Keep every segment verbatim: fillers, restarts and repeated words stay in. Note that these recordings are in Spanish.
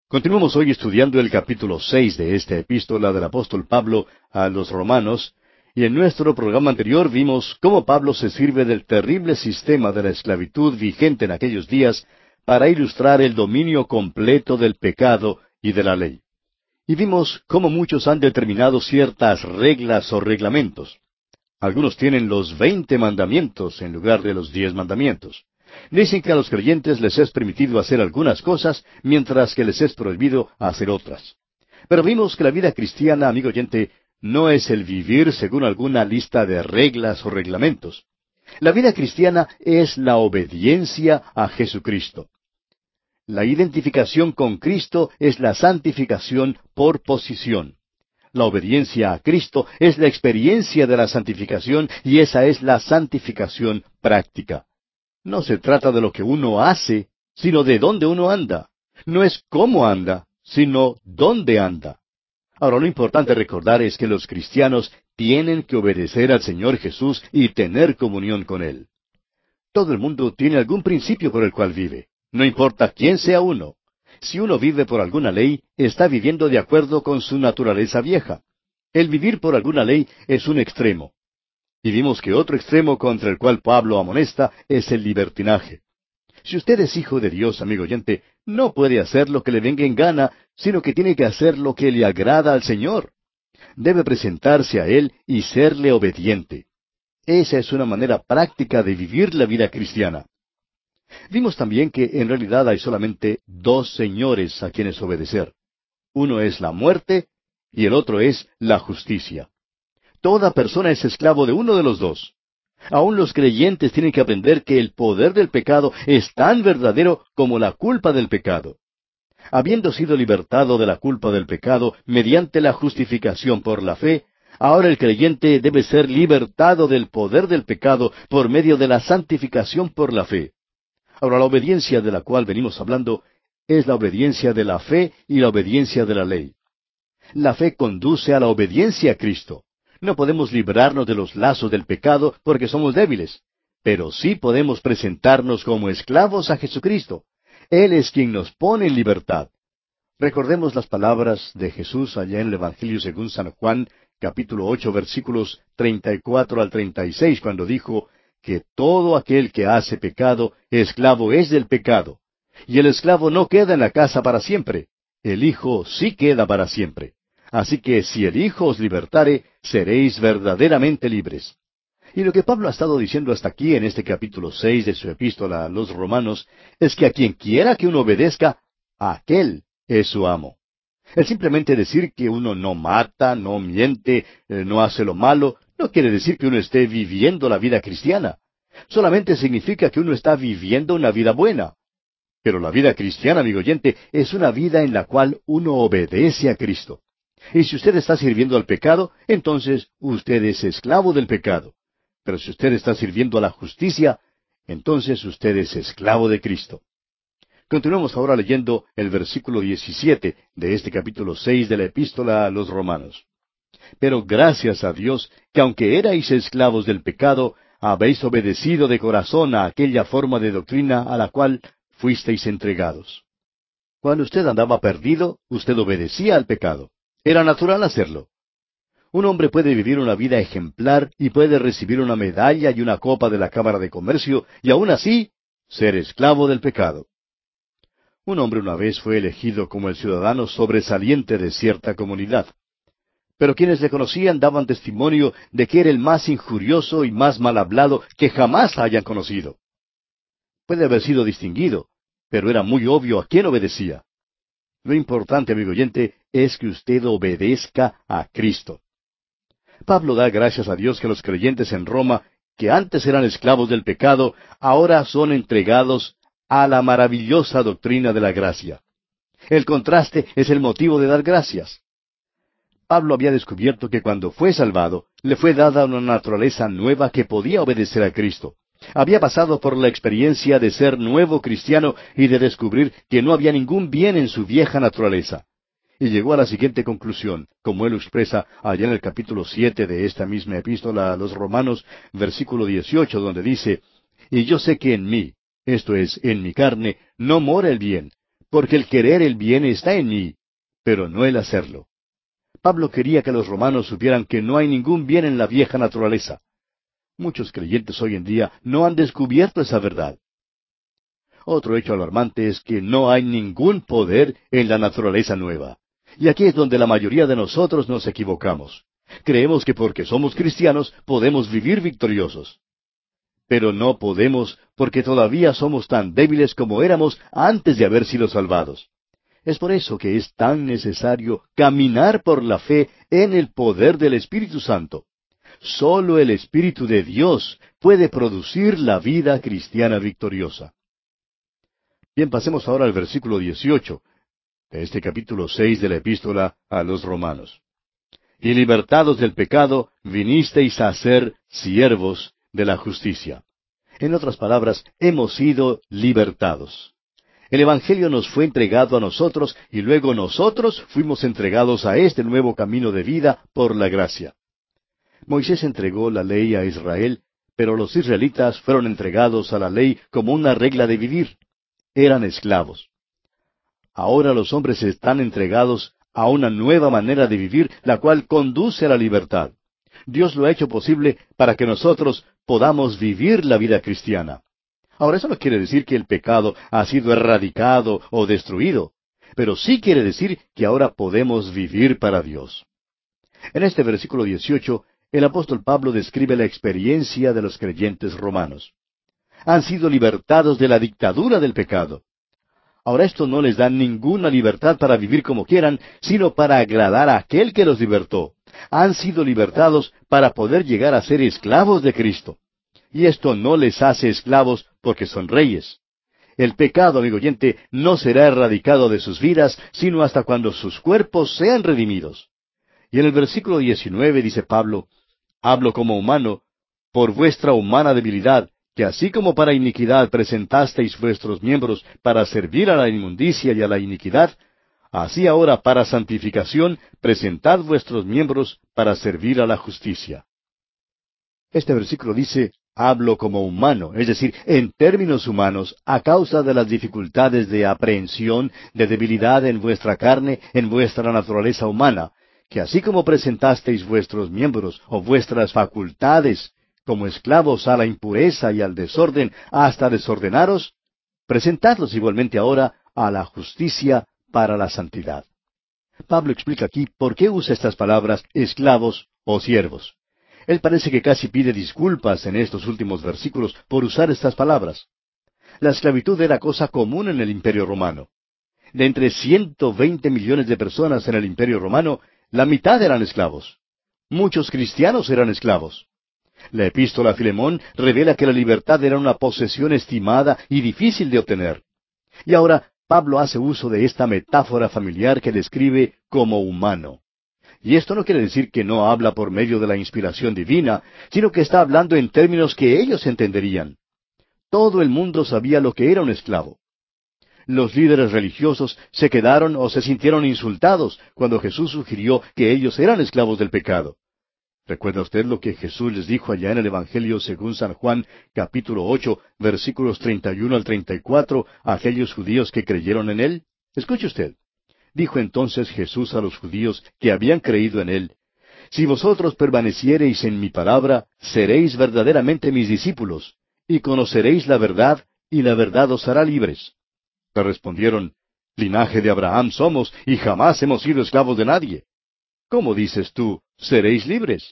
Continuamos hoy estudiando el capítulo seis de esta epístola del apóstol Pablo a los romanos, y en nuestro programa anterior vimos cómo Pablo se sirve del terrible sistema de la esclavitud vigente en aquellos días para ilustrar el dominio completo del pecado y de la ley. Y vimos cómo muchos han determinado ciertas reglas o reglamentos. Algunos tienen los veinte mandamientos en lugar de los diez mandamientos. Dicen que a los creyentes les es permitido hacer algunas cosas, mientras que les es prohibido hacer otras. Pero vimos que la vida cristiana, amigo oyente, no es el vivir según alguna lista de reglas o reglamentos. La vida cristiana es la obediencia a Jesucristo. La identificación con Cristo es la santificación por posición. La obediencia a Cristo es la experiencia de la santificación y esa es la santificación práctica. No se trata de lo que uno hace, sino de dónde uno anda. No es cómo anda, sino dónde anda. Ahora, lo importante recordar es que los cristianos tienen que obedecer al Señor Jesús y tener comunión con Él. Todo el mundo tiene algún principio por el cual vive. No importa quién sea uno. Si uno vive por alguna ley, está viviendo de acuerdo con su naturaleza vieja. El vivir por alguna ley es un extremo. Y vimos que otro extremo contra el cual Pablo amonesta es el libertinaje. Si usted es hijo de Dios, amigo oyente, no puede hacer lo que le venga en gana, sino que tiene que hacer lo que le agrada al Señor. Debe presentarse a Él y serle obediente. Esa es una manera práctica de vivir la vida cristiana. Vimos también que en realidad hay solamente dos señores a quienes obedecer. Uno es la muerte y el otro es la justicia. Toda persona es esclavo de uno de los dos. Aún los creyentes tienen que aprender que el poder del pecado es tan verdadero como la culpa del pecado. Habiendo sido libertado de la culpa del pecado mediante la justificación por la fe, ahora el creyente debe ser libertado del poder del pecado por medio de la santificación por la fe. Ahora, la obediencia de la cual venimos hablando es la obediencia de la fe y la obediencia de la ley. La fe conduce a la obediencia a Cristo. No podemos librarnos de los lazos del pecado porque somos débiles, pero sí podemos presentarnos como esclavos a Jesucristo. Él es quien nos pone en libertad. Recordemos las palabras de Jesús allá en el Evangelio según San Juan, capítulo ocho, versículos treinta y cuatro al treinta y seis, cuando dijo que todo aquel que hace pecado, esclavo es del pecado. Y el esclavo no queda en la casa para siempre. El Hijo sí queda para siempre. Así que si el Hijo os libertare, seréis verdaderamente libres. Y lo que Pablo ha estado diciendo hasta aquí en este capítulo seis de su epístola a los romanos, es que a quien quiera que uno obedezca, aquel es su amo. El simplemente decir que uno no mata, no miente, eh, no hace lo malo, no quiere decir que uno esté viviendo la vida cristiana. Solamente significa que uno está viviendo una vida buena. Pero la vida cristiana, amigo oyente, es una vida en la cual uno obedece a Cristo. Y si usted está sirviendo al pecado, entonces usted es esclavo del pecado. Pero si usted está sirviendo a la justicia, entonces usted es esclavo de Cristo. Continuemos ahora leyendo el versículo diecisiete de este capítulo seis de la epístola a los romanos. Pero gracias a Dios, que aunque erais esclavos del pecado, habéis obedecido de corazón a aquella forma de doctrina a la cual fuisteis entregados. Cuando usted andaba perdido, usted obedecía al pecado. Era natural hacerlo. Un hombre puede vivir una vida ejemplar y puede recibir una medalla y una copa de la Cámara de Comercio y aún así ser esclavo del pecado. Un hombre una vez fue elegido como el ciudadano sobresaliente de cierta comunidad. Pero quienes le conocían daban testimonio de que era el más injurioso y más mal hablado que jamás hayan conocido. Puede haber sido distinguido, pero era muy obvio a quién obedecía. Lo importante, amigo oyente, es que usted obedezca a Cristo. Pablo da gracias a Dios que los creyentes en Roma, que antes eran esclavos del pecado, ahora son entregados a la maravillosa doctrina de la gracia. El contraste es el motivo de dar gracias. Pablo había descubierto que cuando fue salvado, le fue dada una naturaleza nueva que podía obedecer a Cristo. Había pasado por la experiencia de ser nuevo cristiano y de descubrir que no había ningún bien en su vieja naturaleza. Y llegó a la siguiente conclusión, como él lo expresa allá en el capítulo siete de esta misma epístola a los Romanos, versículo dieciocho, donde dice, «Y yo sé que en mí, esto es, en mi carne, no mora el bien, porque el querer el bien está en mí, pero no el hacerlo. Pablo quería que los romanos supieran que no hay ningún bien en la vieja naturaleza. Muchos creyentes hoy en día no han descubierto esa verdad. Otro hecho alarmante es que no hay ningún poder en la naturaleza nueva. Y aquí es donde la mayoría de nosotros nos equivocamos. Creemos que porque somos cristianos podemos vivir victoriosos. Pero no podemos porque todavía somos tan débiles como éramos antes de haber sido salvados. Es por eso que es tan necesario caminar por la fe en el poder del Espíritu Santo. Solo el Espíritu de Dios puede producir la vida cristiana victoriosa. Bien, pasemos ahora al versículo dieciocho de este capítulo seis de la epístola a los Romanos. Y libertados del pecado, vinisteis a ser siervos de la justicia. En otras palabras, hemos sido libertados. El Evangelio nos fue entregado a nosotros y luego nosotros fuimos entregados a este nuevo camino de vida por la gracia. Moisés entregó la ley a Israel, pero los israelitas fueron entregados a la ley como una regla de vivir. Eran esclavos. Ahora los hombres están entregados a una nueva manera de vivir, la cual conduce a la libertad. Dios lo ha hecho posible para que nosotros podamos vivir la vida cristiana. Ahora, eso no quiere decir que el pecado ha sido erradicado o destruido, pero sí quiere decir que ahora podemos vivir para Dios. En este versículo dieciocho, el apóstol Pablo describe la experiencia de los creyentes romanos. Han sido libertados de la dictadura del pecado. Ahora esto no les da ninguna libertad para vivir como quieran, sino para agradar a aquel que los libertó. Han sido libertados para poder llegar a ser esclavos de Cristo. Y esto no les hace esclavos porque son reyes. El pecado, amigo oyente, no será erradicado de sus vidas, sino hasta cuando sus cuerpos sean redimidos. Y en el versículo diecinueve dice Pablo, hablo como humano, por vuestra humana debilidad, que así como para iniquidad presentasteis vuestros miembros para servir a la inmundicia y a la iniquidad, así ahora para santificación presentad vuestros miembros para servir a la justicia. Este versículo dice, hablo como humano, es decir, en términos humanos, a causa de las dificultades de aprehensión, de debilidad en vuestra carne, en vuestra naturaleza humana, que así como presentasteis vuestros miembros o vuestras facultades como esclavos a la impureza y al desorden hasta desordenaros, presentadlos igualmente ahora a la justicia para la santidad. Pablo explica aquí por qué usa estas palabras esclavos o siervos. Él parece que casi pide disculpas en estos últimos versículos por usar estas palabras. La esclavitud era cosa común en el Imperio Romano. De entre ciento veinte millones de personas en el Imperio Romano, la mitad eran esclavos. Muchos cristianos eran esclavos. La epístola a Filemón revela que la libertad era una posesión estimada y difícil de obtener. Y ahora Pablo hace uso de esta metáfora familiar que describe como humano. Y esto no quiere decir que no habla por medio de la inspiración divina, sino que está hablando en términos que ellos entenderían. Todo el mundo sabía lo que era un esclavo. Los líderes religiosos se quedaron o se sintieron insultados cuando Jesús sugirió que ellos eran esclavos del pecado. ¿Recuerda usted lo que Jesús les dijo allá en el Evangelio según San Juan, capítulo ocho, versículos treinta y uno al treinta y cuatro, a aquellos judíos que creyeron en Él? Escuche usted. Dijo entonces Jesús a los judíos que habían creído en Él, si vosotros permaneciereis en mi palabra, seréis verdaderamente mis discípulos, y conoceréis la verdad, y la verdad os hará libres. Le respondieron, linaje de Abraham somos, y jamás hemos sido esclavos de nadie. ¿Cómo dices tú, seréis libres?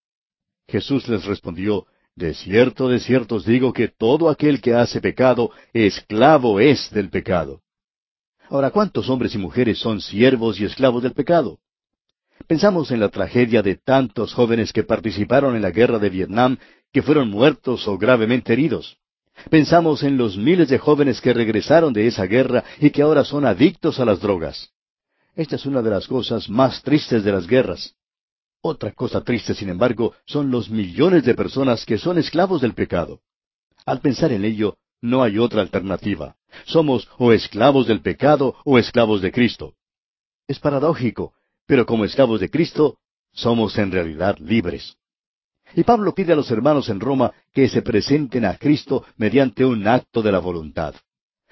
Jesús les respondió, de cierto, de cierto os digo que todo aquel que hace pecado, esclavo es del pecado. Ahora, ¿cuántos hombres y mujeres son siervos y esclavos del pecado? Pensamos en la tragedia de tantos jóvenes que participaron en la guerra de Vietnam, que fueron muertos o gravemente heridos. Pensamos en los miles de jóvenes que regresaron de esa guerra y que ahora son adictos a las drogas. Esta es una de las cosas más tristes de las guerras. Otra cosa triste, sin embargo, son los millones de personas que son esclavos del pecado. Al pensar en ello, no hay otra alternativa. Somos o esclavos del pecado o esclavos de Cristo. Es paradójico, pero como esclavos de Cristo, somos en realidad libres. Y Pablo pide a los hermanos en Roma que se presenten a Cristo mediante un acto de la voluntad.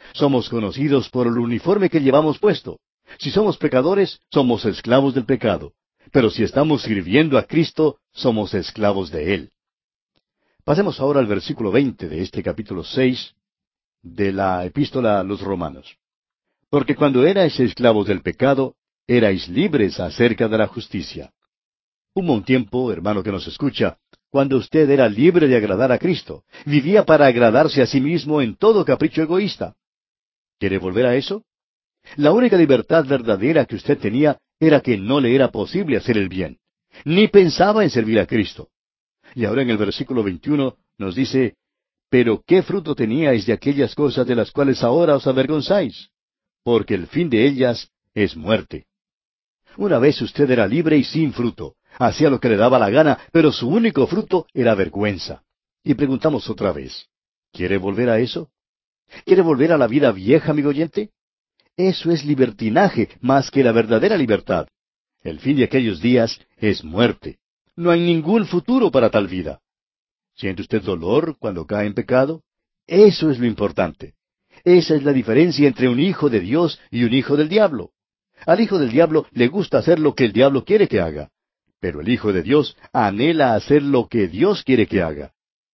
Somos conocidos por el uniforme que llevamos puesto. Si somos pecadores, somos esclavos del pecado. Pero si estamos sirviendo a Cristo, somos esclavos de Él. Pasemos ahora al versículo veinte de este capítulo seis de la epístola a los Romanos. Porque cuando erais esclavos del pecado, erais libres acerca de la justicia. Hubo un tiempo, hermano que nos escucha, cuando usted era libre de agradar a Cristo. Vivía para agradarse a sí mismo en todo capricho egoísta. ¿Quiere volver a eso? La única libertad verdadera que usted tenía era que no le era posible hacer el bien. Ni pensaba en servir a Cristo. Y ahora en el versículo veintiuno nos dice, «Pero ¿qué fruto teníais de aquellas cosas de las cuales ahora os avergonzáis? Porque el fin de ellas es muerte». Una vez usted era libre y sin fruto. Hacía lo que le daba la gana, pero su único fruto era vergüenza. Y preguntamos otra vez, ¿quiere volver a eso? ¿Quiere volver a la vida vieja, amigo oyente? Eso es libertinaje más que la verdadera libertad. El fin de aquellos días es muerte. No hay ningún futuro para tal vida. ¿Siente usted dolor cuando cae en pecado? Eso es lo importante. Esa es la diferencia entre un hijo de Dios y un hijo del diablo. Al hijo del diablo le gusta hacer lo que el diablo quiere que haga. Pero el Hijo de Dios anhela hacer lo que Dios quiere que haga.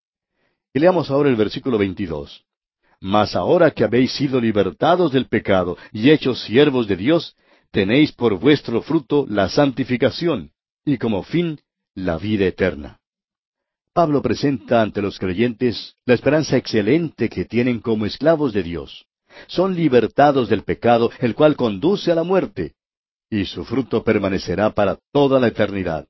Y leamos ahora el versículo veintidós. Mas ahora que habéis sido libertados del pecado y hechos siervos de Dios, tenéis por vuestro fruto la santificación, y como fin la vida eterna. Pablo presenta ante los creyentes la esperanza excelente que tienen como esclavos de Dios. Son libertados del pecado, el cual conduce a la muerte, y su fruto permanecerá para toda la eternidad.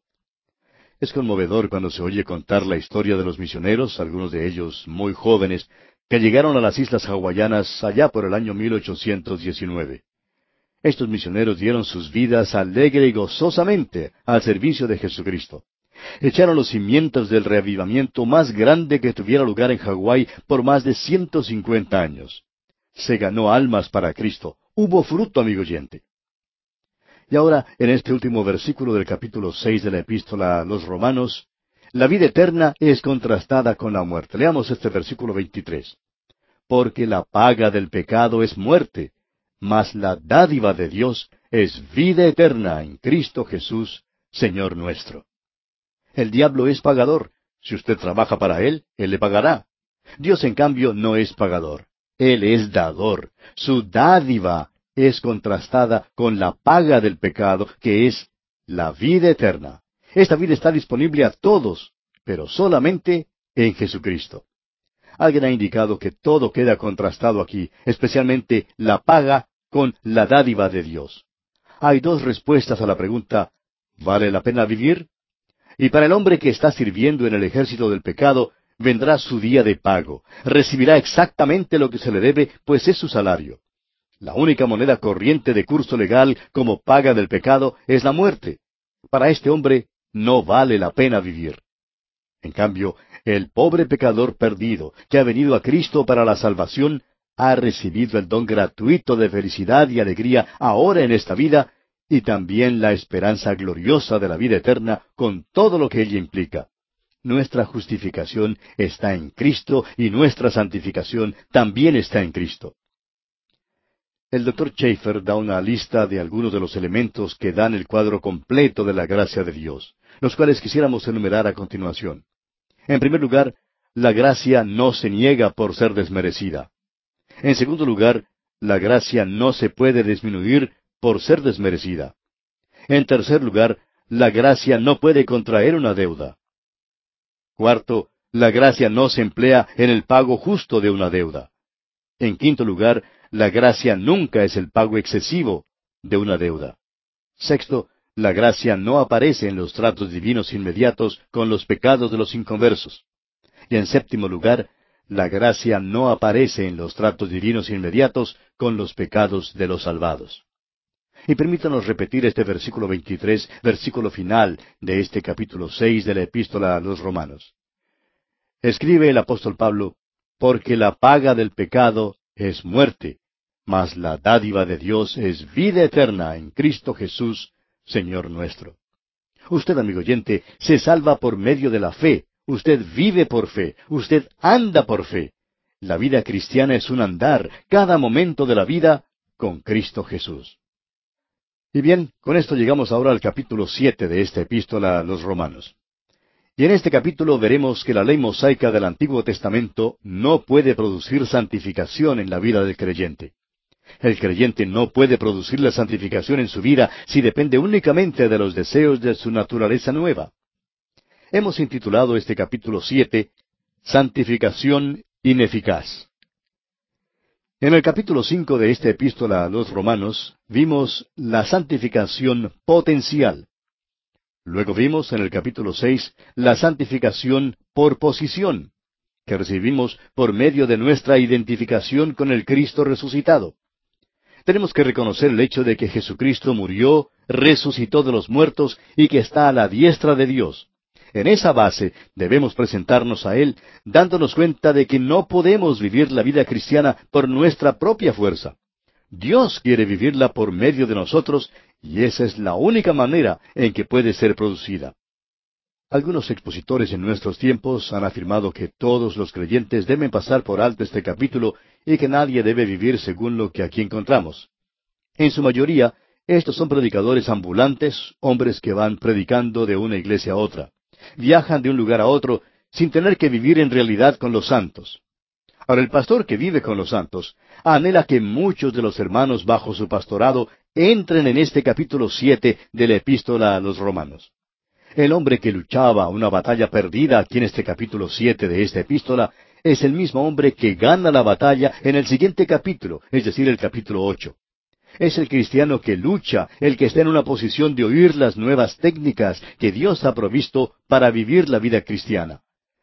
Es conmovedor cuando se oye contar la historia de los misioneros, algunos de ellos muy jóvenes, que llegaron a las islas hawaianas allá por el año mil ochocientos diecinueve. Estos misioneros dieron sus vidas alegre y gozosamente al servicio de Jesucristo. Echaron los cimientos del reavivamiento más grande que tuviera lugar en Hawái por más de ciento cincuenta años. Se ganó almas para Cristo. Hubo fruto, amigo oyente. Y ahora, en este último versículo del capítulo seis de la epístola a los Romanos, la vida eterna es contrastada con la muerte. Leamos este versículo veintitrés. Porque la paga del pecado es muerte, mas la dádiva de Dios es vida eterna en Cristo Jesús, Señor nuestro. El diablo es pagador. Si usted trabaja para él, él le pagará. Dios, en cambio, no es pagador. Él es dador. Su dádiva es contrastada con la paga del pecado, que es la vida eterna. Esta vida está disponible a todos, pero solamente en Jesucristo. Alguien ha indicado que todo queda contrastado aquí, especialmente la paga con la dádiva de Dios. Hay dos respuestas a la pregunta, ¿vale la pena vivir? Y para el hombre que está sirviendo en el ejército del pecado, vendrá su día de pago. Recibirá exactamente lo que se le debe, pues es su salario. La única moneda corriente de curso legal como paga del pecado es la muerte. Para este hombre no vale la pena vivir. En cambio, el pobre pecador perdido, que ha venido a Cristo para la salvación, ha recibido el don gratuito de felicidad y alegría ahora en esta vida, y también la esperanza gloriosa de la vida eterna con todo lo que ella implica. Nuestra justificación está en Cristo y nuestra santificación también está en Cristo. El doctor Schaeffer da una lista de algunos de los elementos que dan el cuadro completo de la gracia de Dios, los cuales quisiéramos enumerar a continuación. En primer lugar, la gracia no se niega por ser desmerecida. En segundo lugar, la gracia no se puede disminuir por ser desmerecida. En tercer lugar, la gracia no puede contraer una deuda. Cuarto, la gracia no se emplea en el pago justo de una deuda. En quinto lugar, la gracia nunca es el pago excesivo de una deuda. Sexto, la gracia no aparece en los tratos divinos inmediatos con los pecados de los inconversos. Y en séptimo lugar, la gracia no aparece en los tratos divinos inmediatos con los pecados de los salvados. Y permítanos repetir este versículo veintitrés, versículo final de este capítulo seis de la epístola a los Romanos. Escribe el apóstol Pablo, porque la paga del pecado es muerte, mas la dádiva de Dios es vida eterna en Cristo Jesús, Señor nuestro. Usted, amigo oyente, se salva por medio de la fe. Usted vive por fe. Usted anda por fe. La vida cristiana es un andar, cada momento de la vida, con Cristo Jesús. Y bien, con esto llegamos ahora al capítulo siete de esta epístola a los Romanos. Y en este capítulo veremos que la ley mosaica del Antiguo Testamento no puede producir santificación en la vida del creyente. El creyente no puede producir la santificación en su vida si depende únicamente de los deseos de su naturaleza nueva. Hemos intitulado este capítulo siete, Santificación ineficaz. En el capítulo cinco de esta epístola a los Romanos vimos la santificación potencial. Luego vimos en el capítulo seis la santificación por posición, que recibimos por medio de nuestra identificación con el Cristo resucitado. Tenemos que reconocer el hecho de que Jesucristo murió, resucitó de los muertos y que está a la diestra de Dios. En esa base debemos presentarnos a Él, dándonos cuenta de que no podemos vivir la vida cristiana por nuestra propia fuerza. Dios quiere vivirla por medio de nosotros, y esa es la única manera en que puede ser producida. Algunos expositores en nuestros tiempos han afirmado que todos los creyentes deben pasar por alto este capítulo y que nadie debe vivir según lo que aquí encontramos. En su mayoría, estos son predicadores ambulantes, hombres que van predicando de una iglesia a otra. Viajan de un lugar a otro sin tener que vivir en realidad con los santos. Ahora, el pastor que vive con los santos anhela que muchos de los hermanos bajo su pastorado entren en este capítulo siete de la epístola a los Romanos. El hombre que luchaba una batalla perdida aquí en este capítulo siete de esta epístola es el mismo hombre que gana la batalla en el siguiente capítulo, es decir, el capítulo ocho. Es el cristiano que lucha, el que está en una posición de oír las nuevas técnicas que Dios ha provisto para vivir la vida cristiana.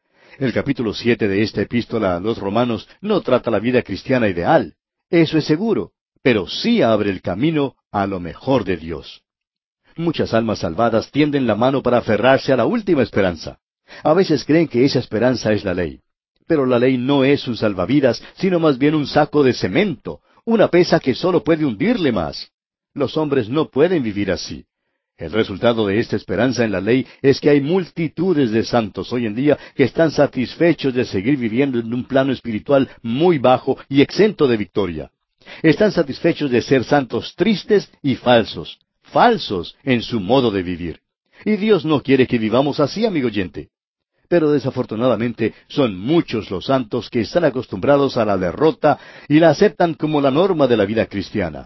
El capítulo siete de esta epístola a los Romanos no trata la vida cristiana ideal, eso es seguro, pero sí abre el camino a lo mejor de Dios. Muchas almas salvadas tienden la mano para aferrarse a la última esperanza. A veces creen que esa esperanza es la ley. Pero la ley no es un salvavidas, sino más bien un saco de cemento, una pesa que solo puede hundirle más. Los hombres no pueden vivir así. El resultado de esta esperanza en la ley es que hay multitudes de santos hoy en día que están satisfechos de seguir viviendo en un plano espiritual muy bajo y exento de victoria. Están satisfechos de ser santos tristes y falsos, falsos en su modo de vivir. Y Dios no quiere que vivamos así, amigo oyente. Pero desafortunadamente son muchos los santos que están acostumbrados a la derrota y la aceptan como la norma de la vida cristiana.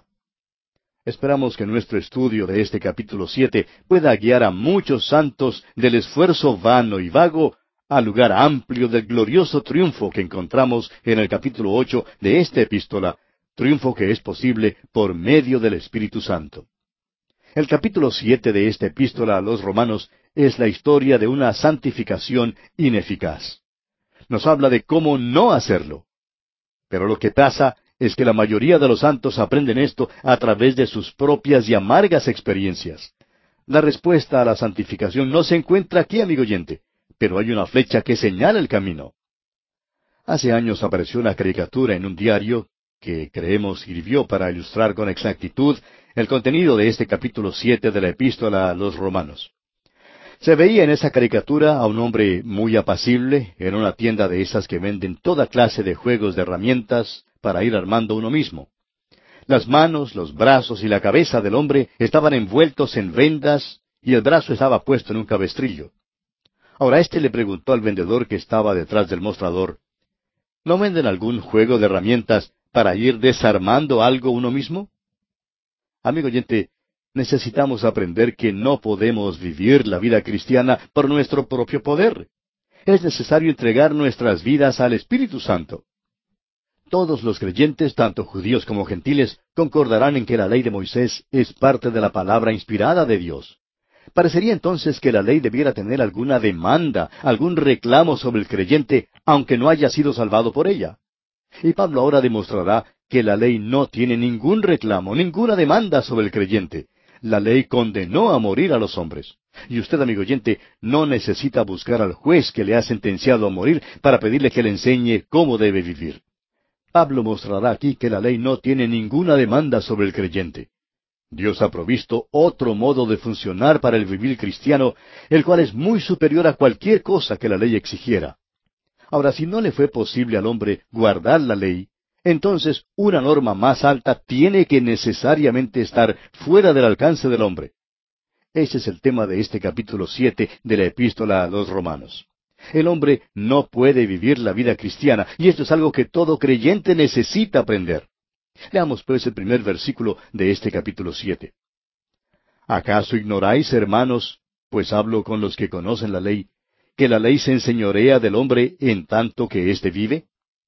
Esperamos que nuestro estudio de este capítulo siete pueda guiar a muchos santos del esfuerzo vano y vago al lugar amplio del glorioso triunfo que encontramos en el capítulo ocho de esta epístola, triunfo que es posible por medio del Espíritu Santo. El capítulo siete de esta epístola a los Romanos es la historia de una santificación ineficaz. Nos habla de cómo no hacerlo. Pero lo que pasa es que la mayoría de los santos aprenden esto a través de sus propias y amargas experiencias. La respuesta a la santificación no se encuentra aquí, amigo oyente, pero hay una flecha que señala el camino. Hace años apareció una caricatura en un diario que creemos sirvió para ilustrar con exactitud el contenido de este capítulo siete de la epístola a los Romanos. Se veía en esa caricatura a un hombre muy apacible en una tienda de esas que venden toda clase de juegos de herramientas para ir armando uno mismo. Las manos, los brazos y la cabeza del hombre estaban envueltos en vendas y el brazo estaba puesto en un cabestrillo. Ahora éste le preguntó al vendedor que estaba detrás del mostrador, ¿no venden algún juego de herramientas para ir desarmando algo uno mismo? Amigo oyente, necesitamos aprender que no podemos vivir la vida cristiana por nuestro propio poder. Es necesario entregar nuestras vidas al Espíritu Santo. Todos los creyentes, tanto judíos como gentiles, concordarán en que la ley de Moisés es parte de la palabra inspirada de Dios. Parecería entonces que la ley debiera tener alguna demanda, algún reclamo sobre el creyente, aunque no haya sido salvado por ella. Y Pablo ahora demostrará que la ley no tiene ningún reclamo, ninguna demanda sobre el creyente. La ley condenó a morir a los hombres. Y usted, amigo oyente, no necesita buscar al juez que le ha sentenciado a morir para pedirle que le enseñe cómo debe vivir. Pablo mostrará aquí que la ley no tiene ninguna demanda sobre el creyente. Dios ha provisto otro modo de funcionar para el vivir cristiano, el cual es muy superior a cualquier cosa que la ley exigiera. Ahora, si no le fue posible al hombre guardar la ley, entonces una norma más alta tiene que necesariamente estar fuera del alcance del hombre. Ese es el tema de este capítulo siete de la epístola a los Romanos. El hombre no puede vivir la vida cristiana, y esto es algo que todo creyente necesita aprender. Leamos pues el primer versículo de este capítulo siete. ¿Acaso ignoráis, hermanos, pues hablo con los que conocen la ley, que la ley se enseñorea del hombre en tanto que éste vive?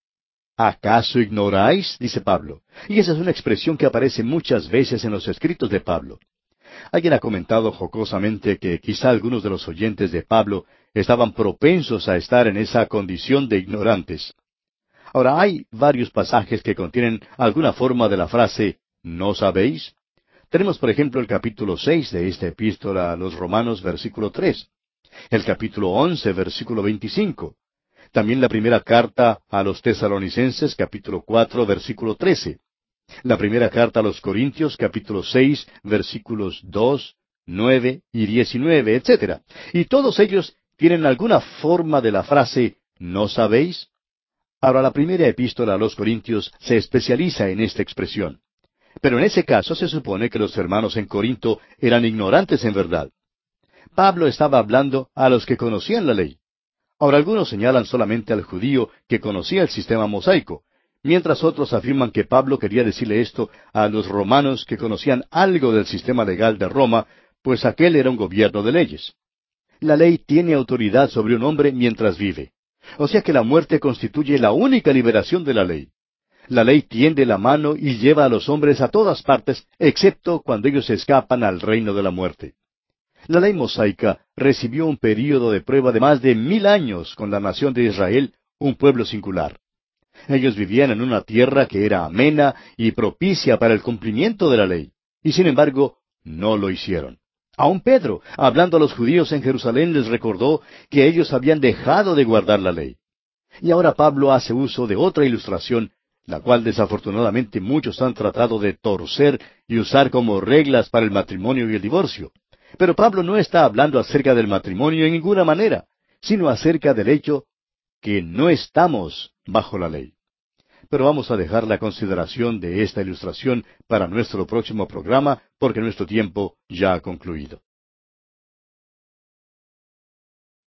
¿Acaso ignoráis? Dice Pablo. Y esa es una expresión que aparece muchas veces en los escritos de Pablo. Alguien ha comentado jocosamente que quizá algunos de los oyentes de Pablo estaban propensos a estar en esa condición de ignorantes. Ahora, hay varios pasajes que contienen alguna forma de la frase ¿no sabéis? Tenemos, por ejemplo, el capítulo seis de esta epístola a los Romanos, versículo tres. El capítulo once, versículo veinticinco. También la primera carta a los Tesalonicenses, capítulo cuatro, versículo trece. La primera carta a los Corintios, capítulo seis, versículos dos, nueve y diecinueve, etcétera. Y todos ellos tienen alguna forma de la frase ¿no sabéis? Ahora, la primera epístola a los Corintios se especializa en esta expresión. Pero en ese caso se supone que los hermanos en Corinto eran ignorantes en verdad. Pablo estaba hablando a los que conocían la ley. Ahora, algunos señalan solamente al judío que conocía el sistema mosaico, mientras otros afirman que Pablo quería decirle esto a los romanos que conocían algo del sistema legal de Roma, pues aquel era un gobierno de leyes. La ley tiene autoridad sobre un hombre mientras vive. O sea que la muerte constituye la única liberación de la ley. La ley tiende la mano y lleva a los hombres a todas partes, excepto cuando ellos escapan al reino de la muerte. La ley mosaica recibió un período de prueba de más de mil años con la nación de Israel, un pueblo singular. Ellos vivían en una tierra que era amena y propicia para el cumplimiento de la ley, y sin embargo no lo hicieron. Aun Pedro, hablando a los judíos en Jerusalén, les recordó que ellos habían dejado de guardar la ley. Y ahora Pablo hace uso de otra ilustración, la cual desafortunadamente muchos han tratado de torcer y usar como reglas para el matrimonio y el divorcio. Pero Pablo no está hablando acerca del matrimonio en ninguna manera, sino acerca del hecho que no estamos bajo la ley. Pero vamos a dejar la consideración de esta ilustración para nuestro próximo programa, porque nuestro tiempo ya ha concluido.